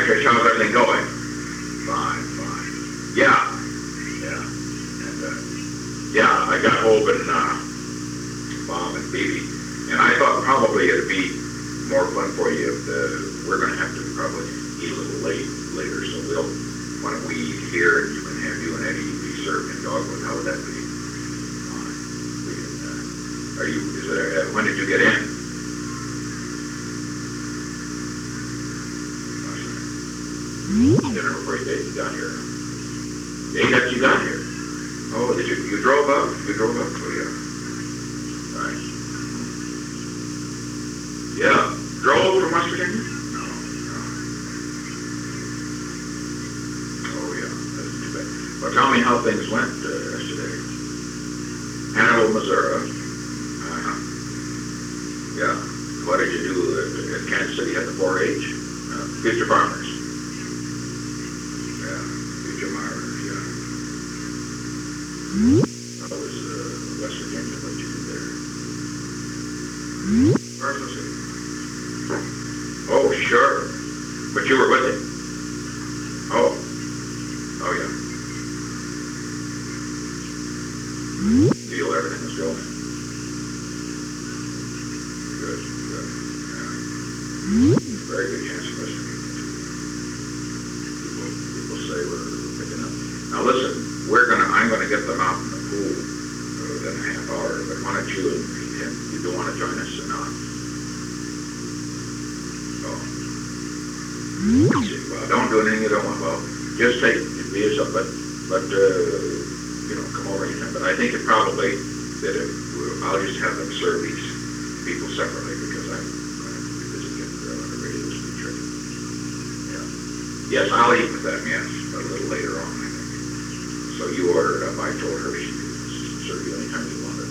Trish, how's everything going? Fine. Yeah. And, yeah, I got Hope and Mom and Phoebe. And I thought probably it'd be more fun for you if we're going to have to probably eat a little later. So why don't we eat here and you can have you and Eddie be served in Dogwood. How would that be? When did you get in? Dinner before you got here. You got here. Oh, you drove up? You drove up? Oh, yeah. Right. Yeah. Drove from West Virginia? No. Oh, yeah. That's too bad. Well, tell me how things went yesterday. Hannibal, Missouri. Yeah. What did you do at Kansas City at the 4-H? Future Farmers. Yeah. Future Farmers, yeah. That was West Virginia, what you did there. Carson City. Oh, sure. But you were with him. Oh, yeah. Feel everything was going. Good. Yeah. Very good chance of us. People say we're picking up. Now listen, I'm gonna get them out in the pool within a half hour, but why don't you don't want to join us or not? Oh. Well, don't do anything you don't want. Well, just take it, be yourself, but come over anytime. But I think it probably that I'll just have them serve these people separately because I'm going to be visiting on a radio speech trip. Yeah. Yes, I'll eat with them. Yes, but a little later on, I think. So you ordered up. I told her she could serve you anytime you wanted.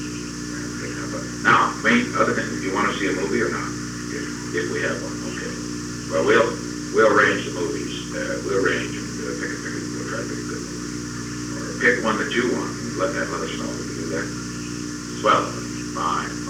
Now, other thing, do you want to see a movie or not? If we have one, okay. Well, we'll arrange the movies. We'll arrange and we'll try to pick a good movie. Or pick one that you want and let us know if we can do that. Swell. Fine.